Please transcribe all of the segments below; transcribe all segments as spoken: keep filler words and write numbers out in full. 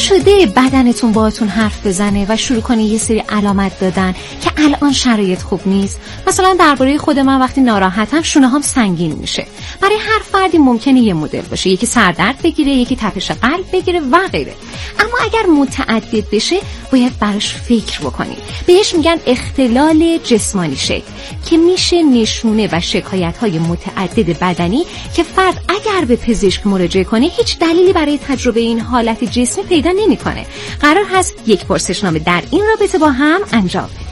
شده بدنتون باهاتون حرف بزنه و شروع کنه یه سری علامت دادن که الان شرایط خوب نیست؟ مثلا درباره خود من وقتی ناراحتم شونه‌هام سنگین میشه. برای هر فردی ممکنه یه مدل باشه، یکی سردرد بگیره، یکی تپش قلب بگیره و غیره. اما اگر متعدد بشه باید براش فکر بکنید. بهش میگن اختلال جسمانی شکل که میشه نشونه و شکایت‌های متعدد بدنی که فرد اگر به پزشک مراجعه کنه هیچ دلیلی برای تجربه این حالت جسمی پیدا نمی‌کنه. قرار هست یک پرسشنامه در این رابطه با هم انجام بدیم.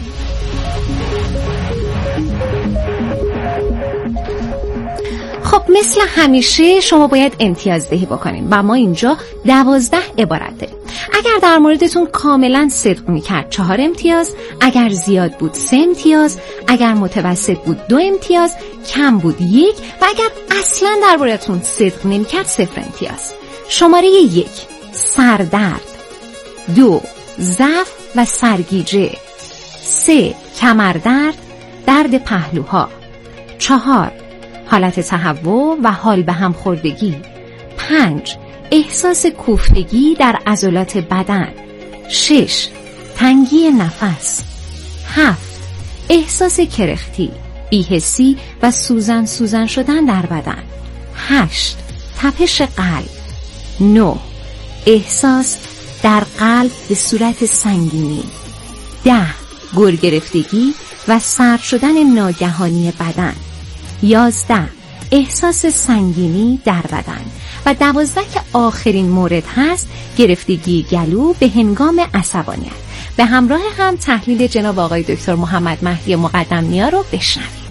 خب مثل همیشه شما باید امتیازدهی بکنین و ما اینجا دوازده عبارت داریم. اگر در موردتون کاملا صدق میکرد چهار امتیاز، اگر زیاد بود سه امتیاز، اگر متوسط بود دو امتیاز، کم بود یک و اگر اصلا در موردتون صدق نمیکرد صفر امتیاز. شماره یک سردرد، دو ضعف و سرگیجه، سه کمردرد، درد پهلوها، چهار حالت تهوع و حال به هم خوردگی، پنج احساس کوفتگی در عضلات بدن، شش تنگی نفس، هفت احساس کرختی، بی‌حسی و سوزن سوزن شدن در بدن، هشت تپش قلب، نه احساس در قلب به صورت سنگینی، ده گرگرفتگی و سرد شدن ناگهانی بدن، یازده احساس سنگینی در بدن و دوازده که آخرین مورد هست گرفتگی گلو به هنگام عصبانیت. به همراه هم تحلیل جناب آقای دکتر محمد مهدی مقدم نیا رو بشنوید.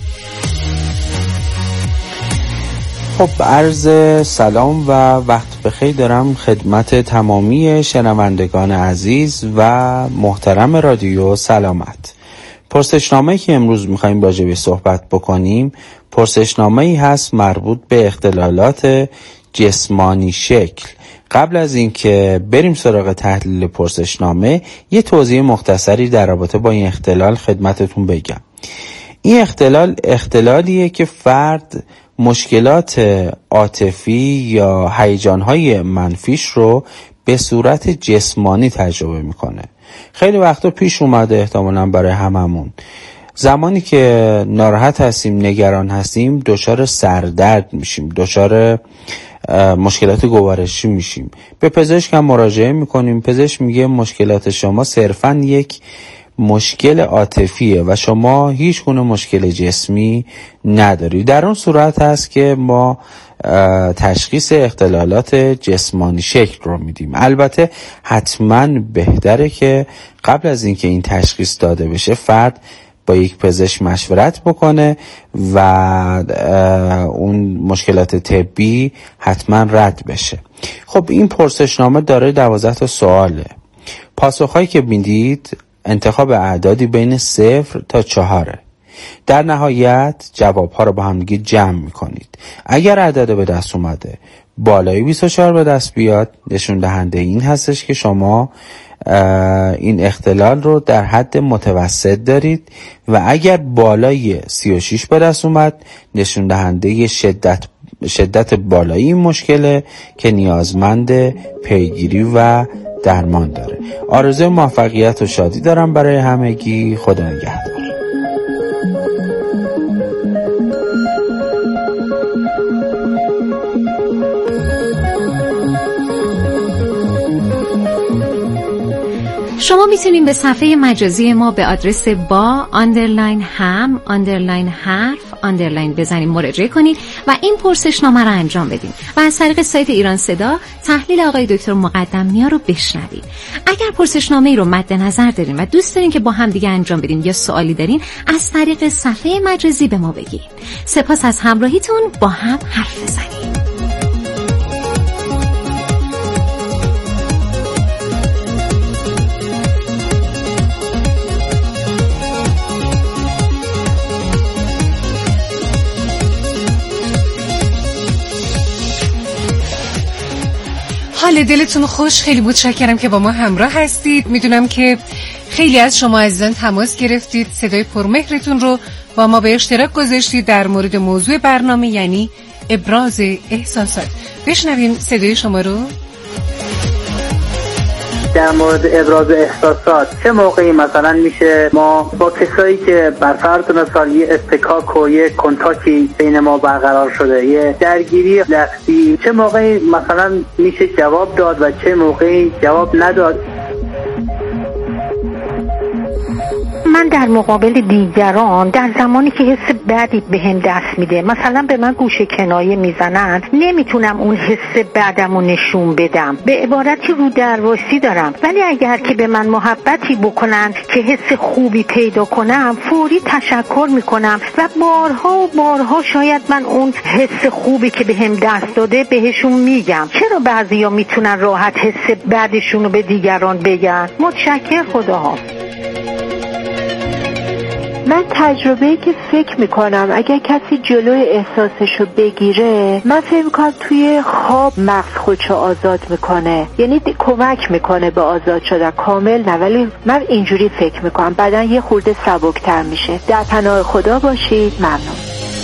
خب عرض سلام و وقت بخیر دارم خدمت تمامی شنوندگان عزیز و محترم رادیو سلامت. پرسشنامه‌ای که امروز می‌خوایم راجع به صحبت بکنیم پرسشنامه‌ای هست مربوط به اختلالات جسمانی شکل. قبل از اینکه بریم سراغ تحلیل پرسشنامه یه توضیح مختصری در رابطه با این اختلال خدمتتون بگم. این اختلال اختلالیه که فرد مشکلات عاطفی یا هیجان‌های منفیش رو به صورت جسمانی تجربه میکنه. خیلی وقتا پیش اومده احتمالاً برای هممون زمانی که ناراحت هستیم، نگران هستیم، دچار سردرد میشیم، دچار مشکلات گوارشی میشیم. به پزشک هم مراجعه میکنیم، پزشک میگه مشکلات شما صرفاً یک مشکل عاطفیه و شما هیچ گونه مشکل جسمی نداری. در اون صورت هست که ما تشخیص اختلالات جسمانی شکل رو میدیم. البته حتما بهتره که قبل از اینکه این تشخیص داده بشه فرد با یک پزشک مشورت بکنه و اون مشکلات طبی حتما رد بشه. خب این پرسشنامه داره دوازده تا سواله. پاسخهایی که میدید انتخاب اعدادی بین صفر تا چهاره. در نهایت جوابها رو با هم دیگه جمع میکنید. اگر عدد به دست اومده بالای بیست و چهار به دست بیاد نشون دهنده این هستش که شما این اختلال رو در حد متوسط دارید و اگر بالای سی و شش به دست اومد نشون دهنده شدت شدت بالایی این مشکله که نیازمند پیگیری و درمان داره. آرزوی موفقیت و شادی دارم برای همگی. خدا نگهدار. شما میتونید به صفحه مجازی ما به آدرس با آندرلاین هم آندرلاین حرف آندرلاین بزنید مراجعه کنید و این پرسشنامه رو انجام بدین و از طریق سایت ایران صدا تحلیل آقای دکتر مقدم نیا رو بشنوید. اگر پرسشنامه ای رو مد نظر دارین و دوست دارین که با هم دیگه انجام بدین یا سوالی دارین از طریق صفحه مجازی به ما بگید. سپاس از همراهیتون. با هم حرف بزنیم. حال دلتون خوش، خیلی متشکرم که با ما همراه هستید. میدونم که خیلی از شما عزیزان تماس گرفتید، صدای پرمهرتون رو با ما به اشتراک گذاشتید در مورد موضوع برنامه یعنی ابراز احساسات. بشنویم صدای شما رو. در مورد ابراز احساسات چه موقعی مثلا میشه ما با کسایی که بر فرض مثال یه استکاک و یه کنتاکتی بین ما برقرار شده، یه درگیری لفظی، چه موقعی مثلا میشه جواب داد و چه موقعی جواب نداد؟ من در مقابل دیگران در زمانی که حس بدی به هم دست میده، مثلا به من گوشه کنایه میزنن، نمیتونم اون حس بدم رو نشون بدم، به عبارتی رو درواسی دارم. ولی اگر که به من محبتی بکنن که حس خوبی پیدا کنم، فوری تشکر میکنم و بارها و بارها شاید من اون حس خوبی که به هم دست داده بهشون میگم. چرا بعضیا میتونن راحت حس بدشون رو به دیگران بگن؟ متشکر، خداحافظ. من تجربه‌ای که فکر میکنم اگر کسی جلوی احساسشو بگیره، من فکر میکنم توی خواب مغز خودشو آزاد میکنه، یعنی کمک میکنه به آزاد شدن. کامل نه، ولی من اینجوری فکر میکنم بعدن یه خورده سبکتر میشه. در پناه خدا باشید. ممنون.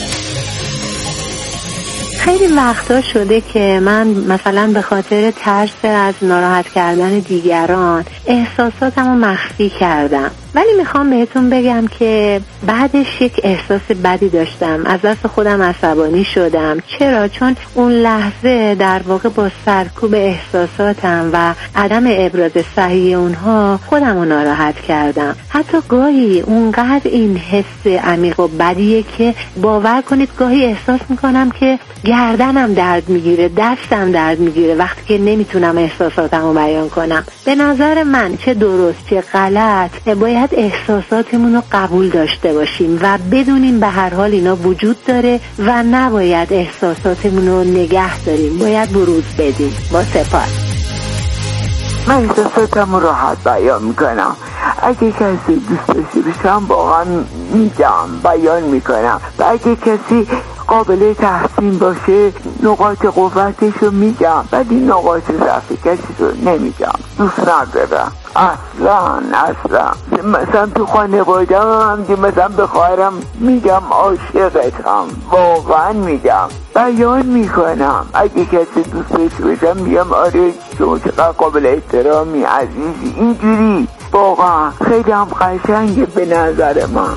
خیلی وقتا شده که من مثلا به خاطر ترس از ناراحت کردن دیگران احساساتمو مخفی کردم، ولی میخوام بهتون بگم که بعدش یک احساس بدی داشتم، از دست خودم عصبانی شدم. چرا؟ چون اون لحظه در واقع با سرکوب احساساتم و عدم ابراز صحیح اونها خودمو ناراحت کردم. حتی گاهی اونقدر این حس عمیق و بدیه که باور کنید گاهی احساس میکنم که گردنم درد میگیره، دستم درد میگیره وقتی که نمیتونم احساساتمو بیان کنم. به نظر من چه درست چه غلط، باید احساساتمون رو قبول داشته باشیم و بدونیم به هر حال اینا وجود داره و نباید احساساتمون رو نگه داریم، باید بروز بدیم. با سپاس. من احساساتم رو راحت بیان میکنم. اگه کسی دوست داشته باشم واقعا میگم، بیان میکنم، و اگه کسی قابل تحسین باشه نقاط قوتش رو میگم، ولی نقاط ضعف کسی رو نمیگم، دوست ندارم اصلا اصلا. مثلا تو خانواده هم که مثلا به خواهرم میگم عاشقتم، واقعا میگم، بیان میکنم. اگه کسی دوست داشته باشم میگم آره تو چقدر قابل احترامی، عزیزی، اینجوری. واقعا خیلی هم قشنگه به نظر من.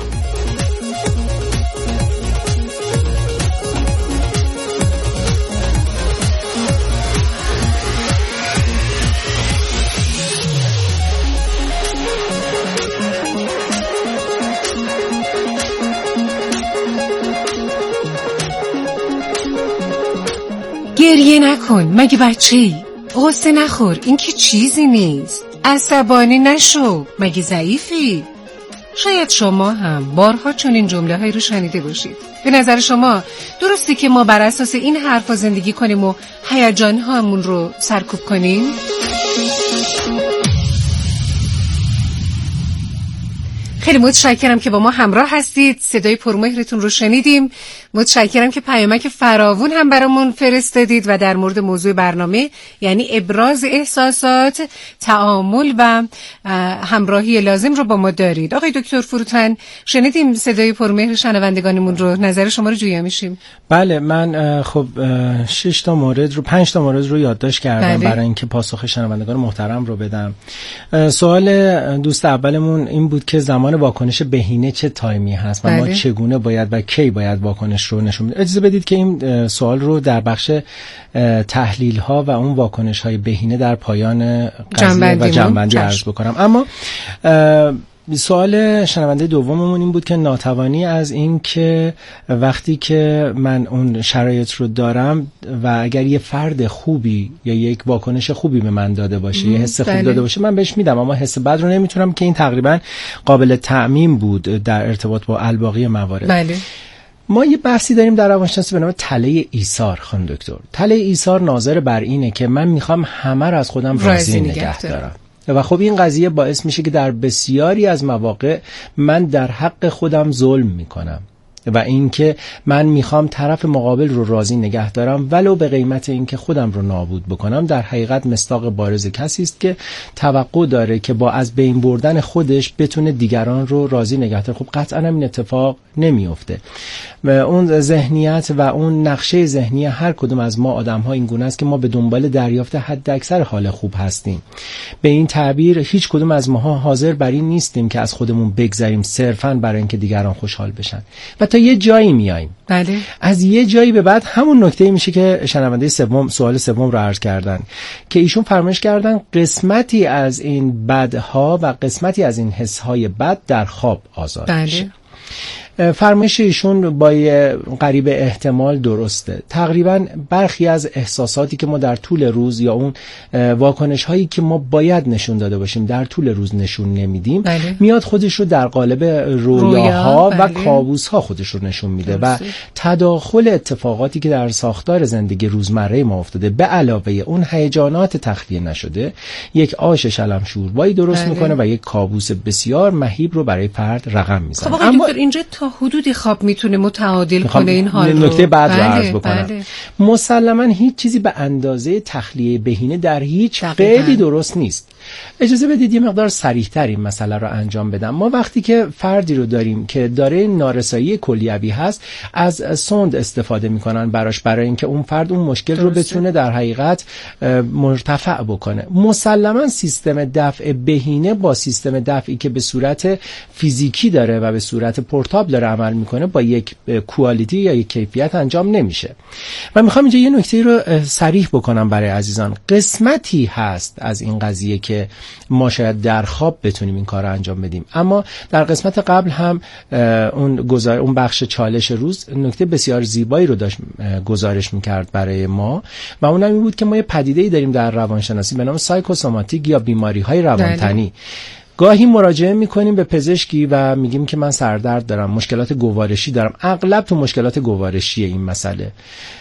گریه نکن، مگه بچه‌ای؟ غصه نخور، این که چیزی نیست. عصبانی نشو، مگه ضعیفی؟ شاید شما هم بارها چنین جمله هایی رو شنیده باشید. به نظر شما درستی که ما بر اساس این حرفا زندگی کنیم و هیجان هامون رو سرکوب کنیم؟ خیلی متشکرم که با ما همراه هستید. صدای پرمهرتون رو شنیدیم. متشکرم که پیامک فراوون هم برامون فرستادید و در مورد موضوع برنامه یعنی ابراز احساسات، تعامل و همراهی لازم رو با ما دارید. آقای دکتر فروتن، شنیدیم صدای پرمهر شنوندگانمون رو، نظر شما رو جویا میشیم. بله، من خب شش تا مورد رو پنج تا مورد رو یادداشت کردم بله. برای اینکه پاسخ شنوندگان محترم رو بدم. سوال دوست اولمون این بود که زمان واکنش بهینه چه تایمی هست و بله. ما چگونه باید و کی باید واکنش رو نشون بدیم. اجازه بدید که این سوال رو در بخش تحلیل ها و اون واکنش های بهینه در پایان قضیه و جنبندی عرض بکنم. اما سوال شنونده دوممون این بود که ناتوانی از این که وقتی که من اون شرایط رو دارم و اگر یه فرد خوبی یا یک واکنش خوبی به من داده باشه، یه حس خوب داده باشه، من بهش میدم، اما حس بد رو نمیتونم، که این تقریبا قابل تعمیم بود در ارتباط با الباقی موارد. بله. ما یه بحثی داریم در روانشناسی به نام تله ایثار. خانم دکتر، تله ایثار ناظر بر اینه که من میخوام همه رو از خودم راضی نگه دارم و خب این قضیه باعث میشه که در بسیاری از مواقع من در حق خودم ظلم میکنم. و اینکه من میخوام طرف مقابل رو راضی نگه دارم ولو به قیمت اینکه خودم رو نابود بکنم، در حقیقت مصداق بارز کسی است که توقع داره که با از بین بردن خودش بتونه دیگران رو راضی نگه داره. خب قطعا این اتفاق نمیفته. اون ذهنیت و اون نقشه ذهنی هر کدوم از ما آدم‌ها این گونه است که ما به دنبال دریافت حد اکثر حال خوب هستیم. به این تعبیر هیچ کدوم از ماها حاضر بر این نیستیم که از خودمون بگذریم صرفاً برای اینکه دیگران خوشحال بشن. و تا یه جایی میایم. بله. از یه جایی به بعد همون نکته میشه که شنونده سوم سوال سوم رو عرض کردن که ایشون فرمایش کردن قسمتی از این بدها و قسمتی از این حسهای بد در خواب آزاد بله. میشه. فرمایش ایشون با قریب احتمال درسته. تقریبا برخی از احساساتی که ما در طول روز یا اون واکنش هایی که ما باید نشون داده باشیم در طول روز نشون نمیدیم، بله. میاد خودش رو در قالب رویاها رویا، و بله. کابوس ها خودش رو نشون میده درسته. و تداخل اتفاقاتی که در ساختار زندگی روزمره ما افتاده به علاوه اون هیجانات تخلیه نشده یک آش شلم شوربایی درست بله. میکنه و یک کابوس بسیار مهیب رو برای فرد رقم میزنه. خب آقای دکتر اینجا تا حدودی خواب میتونه متعادل کنه این حال رو. نکته بعد رو بله، عرض بکنم. بله. مسلماً هیچ چیزی به اندازه تخلیه بهینه در هیچ دقیقاً. قیدی درست نیست. اجازه بدید یه مقدار صریح‌تر این مسئله رو انجام بدم. ما وقتی که فردی رو داریم که داره نارسایی کلیوی هست، از سوند استفاده میکنن براش برای اینکه اون فرد اون مشکل درسته. رو بتونه در حقیقت مرتفع بکنه. مسلماً سیستم دفع بهینه با سیستم دفعی که به صورت فیزیکی داره و به صورت پورتابل داره عمل میکنه با یک کوالیتی یا یک کیفیت انجام نمیشه. من میخوام اینجا یه نکته رو صریح بکنم برای عزیزان. قسمتی هست از این قضیه که ما شاید در خواب بتونیم این کار رو انجام بدیم، اما در قسمت قبل هم اون گزار اون بخش چالش روز نکته بسیار زیبایی رو داشت گزارش میکرد برای ما و اونم این بود که ما یه پدیده‌ای داریم در روانشناسی به نام سایکوسوماتیک یا بیماری‌های روانتنی. گاهی مراجعه میکنیم به پزشکی و میگیم که من سردرد دارم، مشکلات گوارشی دارم. اغلب تو مشکلات گوارشی این مسئله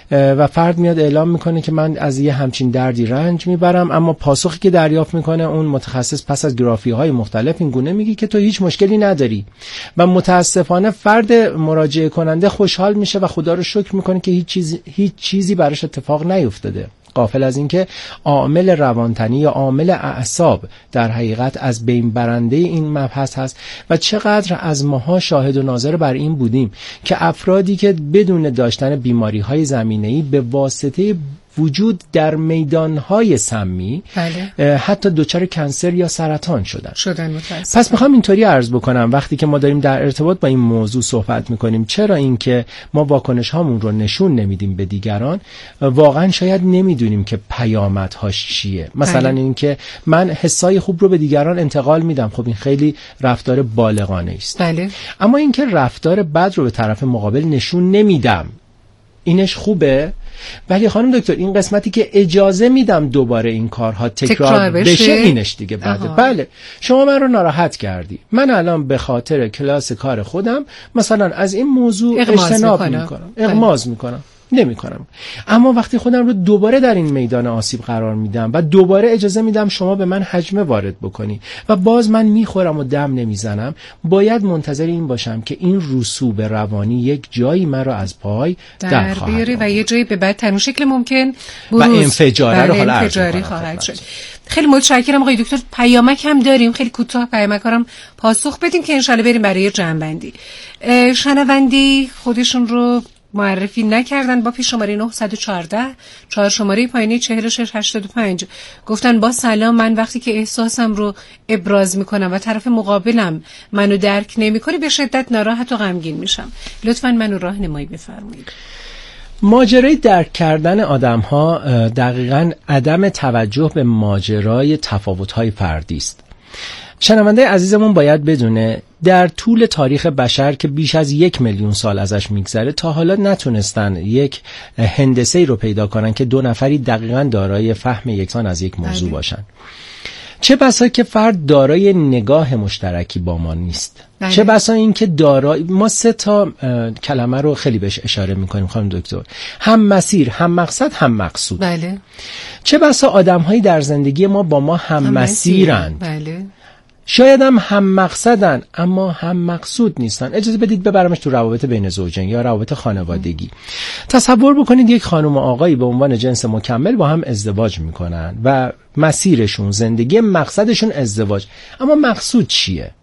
و فرد میاد اعلام میکنه که من از یه همچین دردی رنج میبرم، اما پاسخی که دریافت میکنه اون متخصص پس از گرافی های مختلف این گونه میگه که تو هیچ مشکلی نداری و متاسفانه فرد مراجعه کننده خوشحال میشه و خدا رو شکر میکنه که هیچ چیزی هیچ چیزی براش اتفاق نیفتاده، غافل از اینکه عامل روانتنی یا عامل اعصاب در حقیقت از بین برنده این مبحث هست و چقدر از ماها شاهد و ناظر بر این بودیم که افرادی که بدون داشتن بیماری‌های زمینه‌ای به واسطه وجود در میدانهای سمی بله. حتی دچار کنسر یا سرطان شدن شدن متاسفم. پس میخوام اینطوری عرض بکنم وقتی که ما داریم در ارتباط با این موضوع صحبت میکنیم چرا اینکه ما واکنش هامون رو نشون نمیدیم به دیگران، واقعا شاید نمیدونیم که پیامدهاش چیه. مثلا بله. اینکه من حسای خوب رو به دیگران انتقال میدم، خب این خیلی رفتار بالغانه است. بله. اما اینکه رفتار بد رو به طرف مقابل نشون نمیدم، اینش خوبه؟ ولی خانم دکتر این قسمتی که اجازه میدم دوباره این کارها تکرار, تکرار بشه. بشه اینش دیگه بعده. بله شما من رو ناراحت کردی، من الان به خاطر کلاس کار خودم مثلا از این موضوع اجتناب میکنم، اغماض میکنم نمی کنم. اما وقتی خودم رو دوباره در این میدان آسیب قرار میدم و دوباره اجازه میدم شما به من هجمه وارد بکنی و باز من میخورم و دم نمیزنم، باید منتظر این باشم که این رسوب روانی یک جایی من رو از پای در خواهد بیاره و یه جایی به بدترین شکل ممکن بروز و انفجاره رو حالا انفجاری خواهد شد. خیلی متشکرم آقای دکتر. پیامک هم داریم، خیلی کوتاه پیامک هم پاسخ بدیم که انشالله بریم برای جمع‌بندی. شنوندی خودشون رو معرفی نکردن با پیش شماره نه یک چهار چهار شماره پایینی چهل و شش هشتاد و پنج گفتن با سلام، من وقتی که احساسم رو ابراز میکنم و طرف مقابلم منو درک نمیکنه به شدت ناراحت و غمگین میشم، لطفاً منو راهنمایی بفرمایید. ماجرای درک کردن آدم‌ها دقیقاً عدم توجه به ماجرای تفاوت‌های فردی است. شنونده عزیزمون باید بدونه در طول تاریخ بشر که بیش از یک میلیون سال ازش میگذره تا حالا نتونستن یک هندسه‌ای رو پیدا کنن که دو نفری دقیقاً دارای فهم یکسان از یک موضوع بله. باشن. چه بسا که فرد دارای نگاه مشترکی با ما نیست. بله. چه بسا این که دارای ما سه تا کلمه رو خیلی بهش اشاره میکنیم خانم دکتر، هم مسیر، هم مقصد، هم مقصود. بله. چه بسا آدم‌هایی در زندگی ما با ما هم, هم مسیرند. بله. شاید هم هم مقصدن اما هم مقصود نیستن. اجازه بدید ببرمش تو روابط بین زوجین یا روابط خانوادگی. تصور بکنید یک خانم و آقایی به عنوان جنس مکمل با هم ازدواج میکنن و مسیرشون، زندگی، مقصدشون ازدواج. اما مقصود چیه؟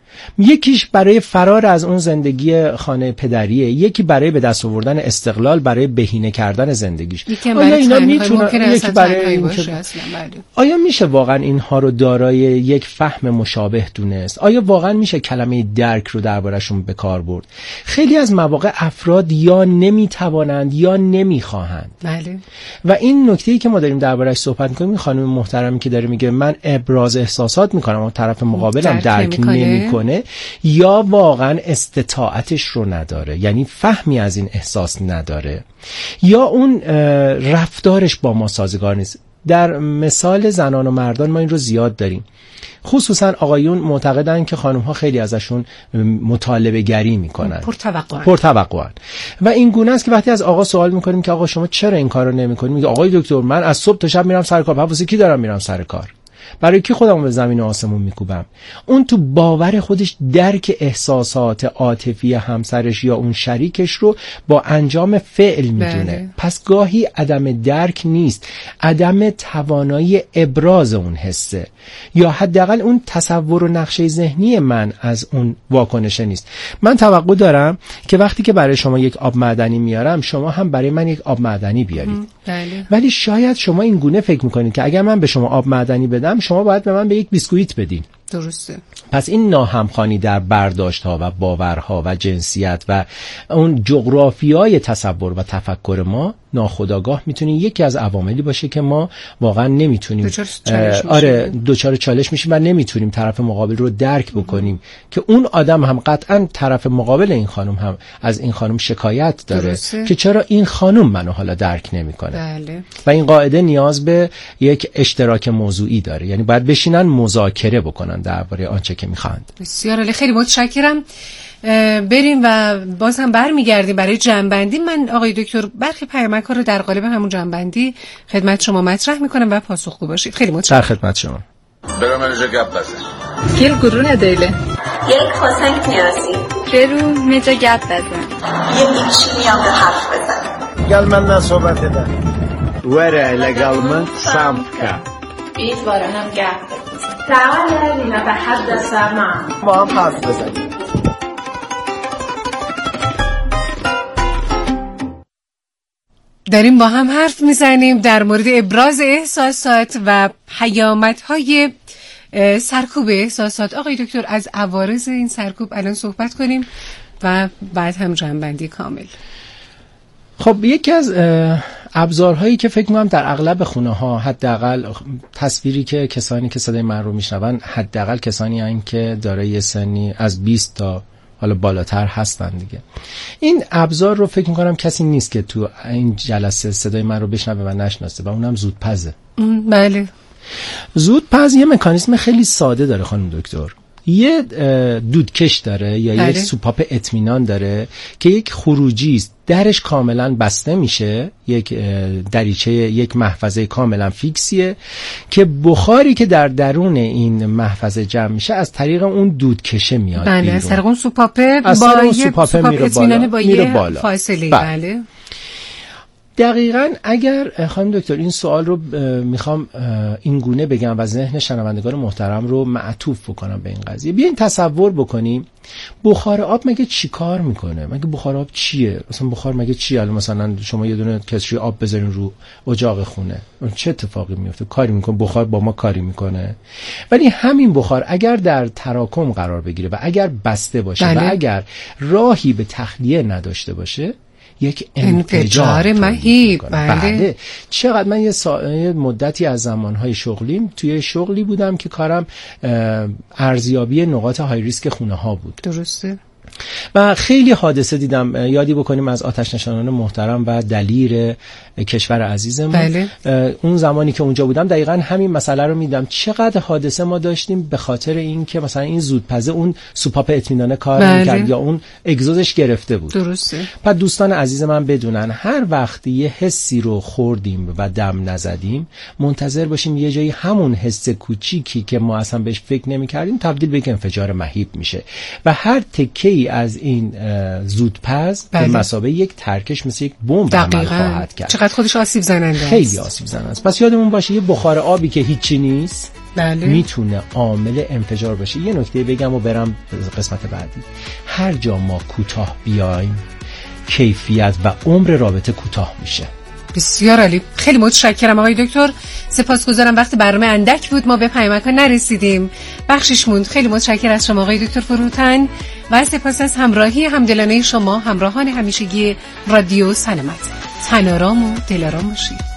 یکیش برای فرار از اون زندگی خانه پدریه، یکی برای به دست آوردن استقلال، برای بهینه کردن زندگیش. آیا اینا میتونن یکی برای باشه اصلا؟ آیا میشه واقعا اینها رو دارای یک فهم مشابه دونست؟ آیا واقعا میشه کلمه درک رو دربارشون به کار برد؟ خیلی از مواقع افراد یا نمیتوانند یا نمیخواهند. بله. و این نکته‌ای که ما داریم دربارش صحبت می‌کنیم، خانم محترمی که داره میگه من ابراز احساسات میکنم و طرف مقابلم درک نمیکنه، یا واقعا استطاعتش رو نداره، یعنی فهمی از این احساس نداره، یا اون رفتارش با ما سازگار نیست. در مثال زنان و مردان ما این رو زیاد داریم. خصوصا آقایون معتقدن که خانم‌ها خیلی ازشون مطالبه گری میکنن، پرتوقعن پرتوقعن و این گونه است که وقتی از آقا سوال میکنیم که آقا شما چرا این کارو نمیکنید، میگه آقای دکتر من از صبح تا شب میرم سر کار، واسه کی دارم میرم سر کار؟ برای کی خودمو به زمین و آسمون میکوبم؟ اون تو باور خودش درک احساسات عاطفی همسرش یا اون شریکش رو با انجام فعل میدونه. بله. پس گاهی عدم درک نیست، عدم توانایی ابراز اون حسه، یا حداقل اون تصور و نقشه ذهنی من از اون واکنشه نیست. من توقع دارم که وقتی که برای شما یک آب معدنی میارم، شما هم برای من یک آب معدنی بیارید. بله. ولی شاید شما این گونه فکر میکنید که اگر من به شما آب معدنی بدم، شما باید به من به یک بیسکویت بدین. درسته. پس این ناهمخوانی در برداشت‌ها و باورها و جنسیت و اون جغرافیای تصور و تفکر ما ناخودآگاه میتونه یکی از عواملی باشه که ما واقعا نمیتونیم آره دوچار چالش میشیم و نمیتونیم طرف مقابل رو درک بکنیم که اون آدم هم قطعا طرف مقابل این خانم هم از این خانم شکایت داره. درسته. که چرا این خانم منو حالا درک نمیکنه. بله. و این قاعده نیاز به یک اشتراک موضوعی داره، یعنی باید بشینن مذاکره بکنن درباره آنچه که میخواند. بسیار عالی، خیلی متشکرم. بریم و باز هم برمیگردیم برای جنبندی. من آقای دکتر برخی پیامک‌ها رو در قالب همون جنبندی خدمت شما مطرح میکنم و پاسخگو باشید. خیلی متشکرم. در خدمت شما. برام اینجا گپ بزن. گل گرونه دیله. یک خواستنگ نیازی. برو اینجا گپ بزن. یه میچی میام به حرف بزن. گل من نصوبت ده. وره لگل من سامکا. بیت وارنم گپ بزن. تعال لنتحدث معا. ما هم حرف بزنیم. داریم با هم حرف میزنیم در مورد ابراز احساسات و پیامدهای سرکوب احساسات. آقای دکتر از عوارض این سرکوب الان صحبت کنیم و بعد هم جنبندی کامل. خب یکی از ابزارهایی که فکر می‌کنم در اغلب خونه‌ها، حداقل تصویری که کسانی که صدای من رو میشنون حداقل کسانی هستند که دارای سنی از بیست تا حالا بالاتر هستن دیگه، این ابزار رو فکر میکنم کسی نیست که تو این جلسه صدای من رو بشنوه و نشناسه و اونم زودپزه. بله. زودپز یه مکانیزم خیلی ساده داره خانم دکتر. یه دودکش داره یا بله. یک سوپاپ اطمینان داره که یک خروجی است، درش کاملا بسته میشه، یک دریچه، یک محفظه کاملا فیکسیه که بخاری که در درون این محفظه جمع میشه از طریق اون دودکشه میاد بله بیرون. از طریق اون سوپاپه با اون یه سوپاپه سوپاپ میره بالا, بالا. با میره یه بالا. فاصله. بله, بله. دقیقاً اگر خانم دکتر این سوال رو میخوام این گونه بگم و ذهن شنوندگان محترم رو معطوف بکنم به این قضیه، بیاین تصور بکنیم بخار آب مگه چی کار میکنه؟ مگه بخار آب چیه؟ مثلا بخار مگه چیه؟ مثلا شما یه دونه کتری آب بذارین رو اجاق خونه، چه اتفاقی میفته؟ کاری میکنه، بخار با ما کاری میکنه. ولی همین بخار اگر در تراکم قرار بگیره و اگر بسته باشه بله. و اگر راهی به تخلیه نداشته باشه، یک انفجار مهیب. بله. بله. چقدر من یه, سا... یه مدتی از زمانهای شغلیم توی شغلی بودم که کارم ارزیابی نقاط های ریسک خونه ها بود. درسته. و خیلی حادثه دیدم. یادی بکنیم از آتش نشانان محترم و دلیر کشور عزیزمون. بله. اون زمانی که اونجا بودم دقیقاً همین مسئله رو میدم. چقدر حادثه ما داشتیم به خاطر این که مثلا این زودپزه اون سوپاپ اطمینانه کار بله. میکرد یا اون اگزوزش گرفته بود. درسته. پس دوستان عزیز من بدونن هر وقت یه حسی رو خوردیم و دم نزدیم منتظر باشیم یه جایی همون حس کوچیکی که ما اصلا بهش فکر نمی‌کردیم تبدیل به یک انفجار مهیب میشه و هر تکه‌ای از این زودپز بله. به مثابه یک ترکش مثل یک بمب عمل خواهد کرد. چقدر خودش آسیب زننده است. خیلی آسیب زننده است. پس یادمون باشه یه بخار آبی که هیچی نیست بله. میتونه عامل انفجار باشه. یه نکته بگم و برم قسمت بعدی. هر جا ما کوتاه بیایم کیفیت و عمر رابطه کوتاه میشه. بسیار عالی. خیلی متشکرم آقای دکتر. سپاسگزارم. وقت برنامه اندک بود، ما به پیامک نرسیدیم، بخشش موند. خیلی متشکرم از شما آقای دکتر فروتن و سپاس از همراهی همدلانه شما همراهان همیشگی رادیو سلامت. تن‌آرام و دل‌آرام باشید.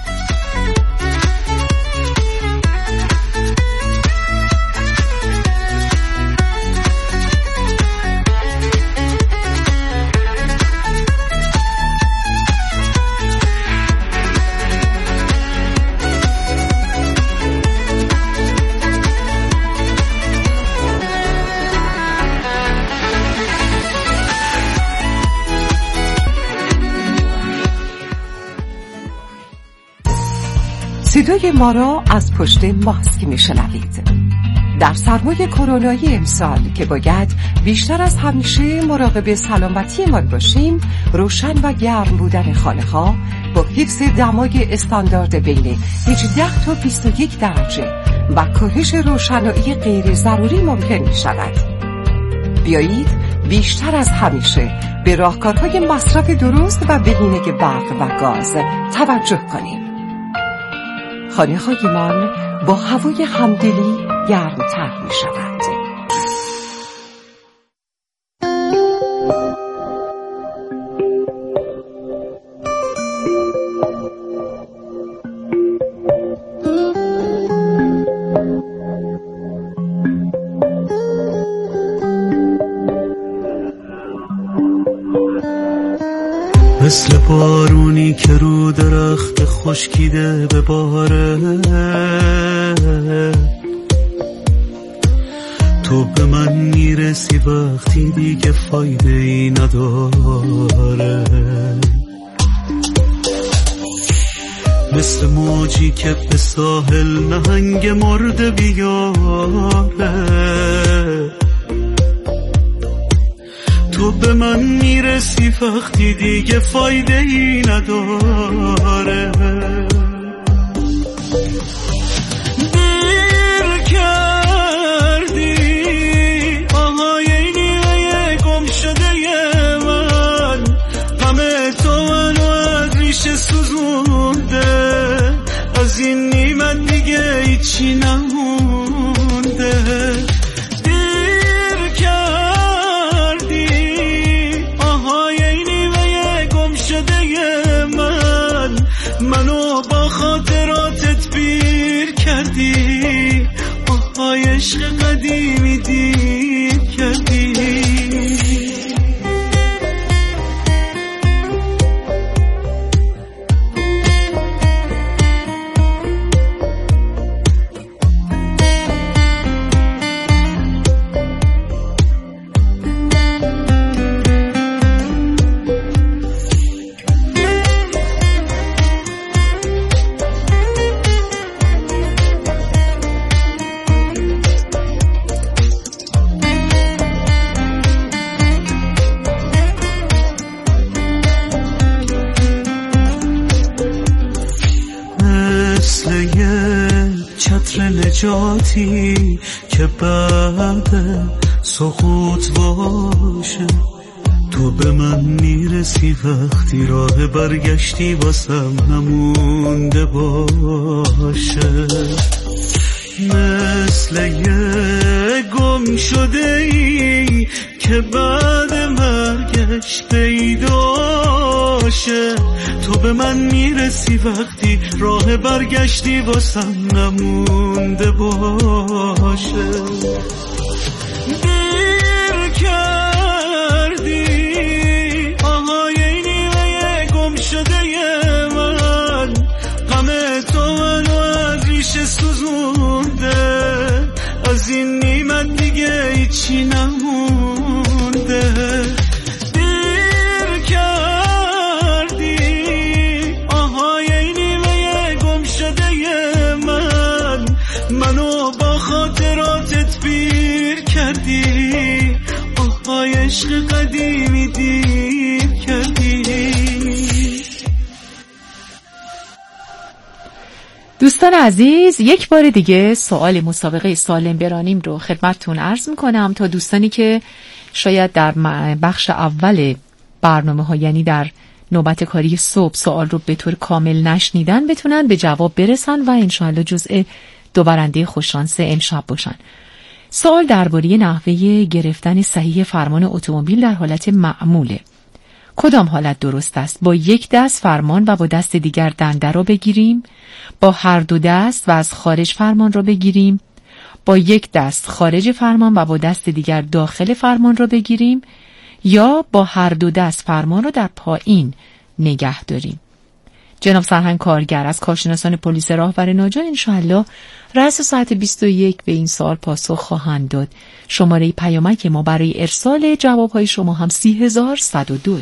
صدای ما را از پشت ماسک میشنوید. در سرمای کرونایی امسال که باید بیشتر از همیشه مراقب سلامتی ما باشیم، روشن و گرم بودن خانه ها با حفظ دمای استاندارد بین هجده تا بیست و یک درجه و کاهش روشنایی غیر ضروری ممکن می شود. بیایید بیشتر از همیشه به راهکارهای مصرف درست و بهینه برق و گاز توجه کنیم. خانه هایمان با هوای همدلی گرمتر می شود. مثل بارونی که رو درخت خشکیده به باره، تو به من میرسی وقتی دیگه فایده ای نداره. مثل موجی که به ساحل نهنگ مرده بیاره، تو به من میرسی وقتی دیگه فایده ای نداره. دیر کردی آهای نیمه گم شده من، همه تو منو از ریشه سوزونده، از این نیمت دیگه هیچی نمونده. منو با خاطراتت پیر کردی، آهای عشق قدیمی دیر کردی. نجاتی که بعد سقوط باشه، تو به من میرسی وقتی راه برگشتی واسم نمونده باشه. مثل یه گم شده ای که بعد مرگش پیداشه، تو به من میرسی وقتی راه برگشتی واسم نمونده باشه. دیر کردی آتیش سوزونده، از این نیمت دیگه هیچی نمونده. دیر کردی آهای این نیمه گم شده من، منو با خاطراتت پیر کردی، آهای عشق قدیمی دیر کردی. دوستان عزیز، یک بار دیگه سوال مسابقه سالم برانیم رو خدمتتون عرض میکنم تا دوستانی که شاید در بخش اول برنامه ها، یعنی در نوبت کاری صبح، سوال رو به طور کامل نشنیدن بتونن به جواب برسن و انشاءالله جزء دو برنده خوششانس امشب باشن. سوال درباره نحوه گرفتن صحیح فرمان اتومبیل در حالت معموله. کدام حالت درست است؟ با یک دست فرمان و با دست دیگر دنده را بگیریم؟ با هر دو دست و از خارج فرمان را بگیریم؟ با یک دست خارج فرمان و با دست دیگر داخل فرمان را بگیریم؟ یا با هر دو دست فرمان را در پایین نگه داریم؟ جناب سرهنگ کارگر از کارشناسان پلیس راهور ناجا انشاءالله رأس ساعت بیست و یک به این سوال پاسخ خواهند داد. شماره پیامک ما برای ارسال جوابهای شما هم سی هزار صد و دو.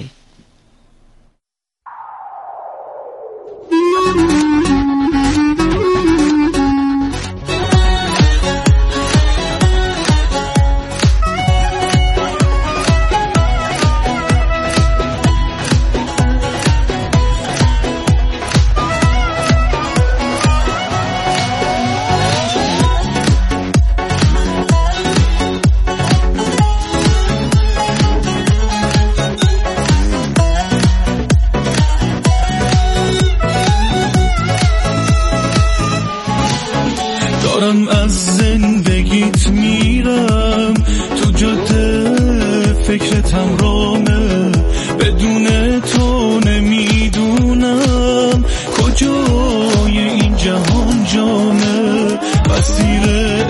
از زندگیت میرم تو جاده، فکرتم رامه، بدون تو نمیدونم کجای این جهان جامه. مسیر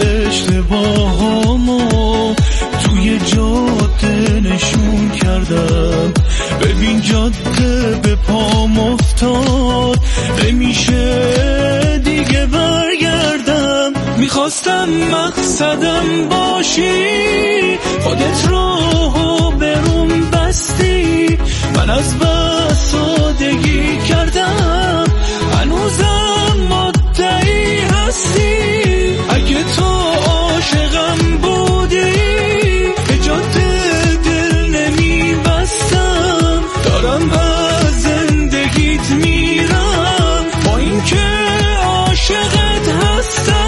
اشتباهامو توی جاده نشون کردم، ببین جاده به پام افتاد، نمیشه دیگه برگردم. میخواستم مقصدم باشی، خودت رو برون بستی، من از بس سادگی کردم، هنوزم مدعی هستی. اگه تو عاشقم بودی به جاده دل نمیبستم، دارم از زندگیت میرم با اینکه عاشقت هستم.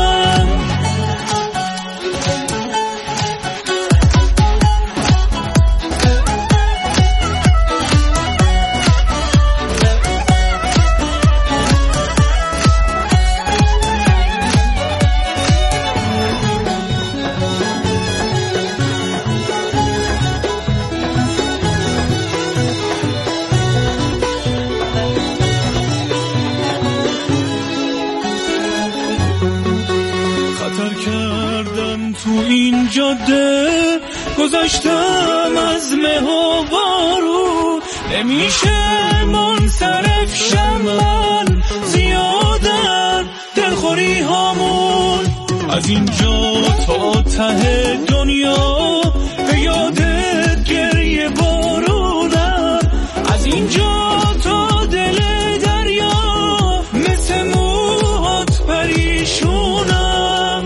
جاده گذاشتم از مه و بارون، نمیشه منصرف شم من، زیادن دلخوری هامون. از اینجا تا ته دنیا به یادت گریه بارونم، از اینجا تا دل دریا مثل موهات پریشونم.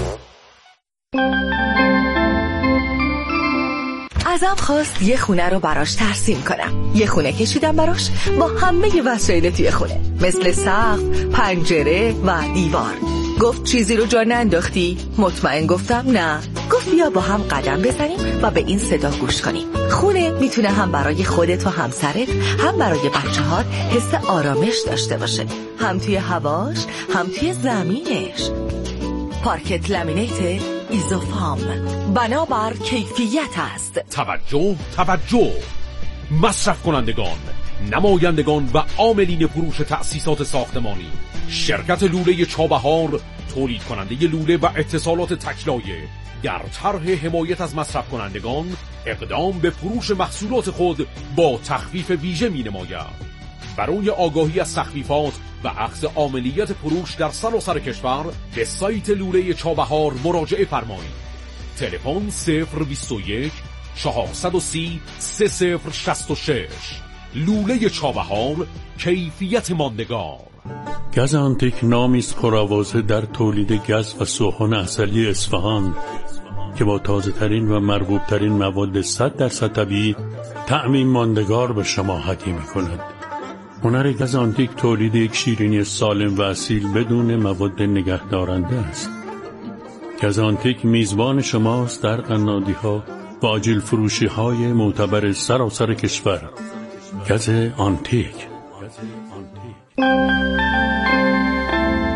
ازم خواست یه خونه رو براش ترسیم کنم. یه خونه کشیدم براش با همه وسایل توی خونه، مثل سقف، پنجره و دیوار. گفت چیزی رو جا ننداختی؟ مطمئن گفتم نه. گفت بیا با هم قدم بزنیم و به این صدا گوش کنیم. خونه میتونه هم برای خودت و همسرت، هم برای بچه‌هات حس آرامش داشته باشه، هم توی هواش، هم توی زمینش. پارکت لامینیت ایزوفام، بنابر کیفیت است. توجه توجه مصرف کنندگان، نمایندگان و عاملین فروش تأسیسات ساختمانی، شرکت لوله چابهار تولید کننده لوله و اتصالات تکلایه در طرح حمایت از مصرف کنندگان اقدام به فروش محصولات خود با تخفیف ویژه می نماید. برای آگاهی از تخفیفات و اخذ عاملیت فروش در سراسر کشور به سایت لوله چابهار مراجعه فرمایید. تلفن صفر بیست و یک چهارصد و سی سه صفر شصت و شش. لوله چابهار، کیفیت ماندگار. گز آنتیک نامی است پرآوازه در تولید گز و سوهان عسلی اصفهان که با تازه ترین و مرغوب ترین مواد صد درصد طبیعی طعمی ماندگار به شما هدیه می کند. هنر گز آنتیک تولید یک شیرینی سالم و اصیل بدون مواد نگهدارنده است. گز آنتیک میزبان شماست در قنادی ها و آجیل فروشی های معتبر سراسر کشور. گز آنتیک.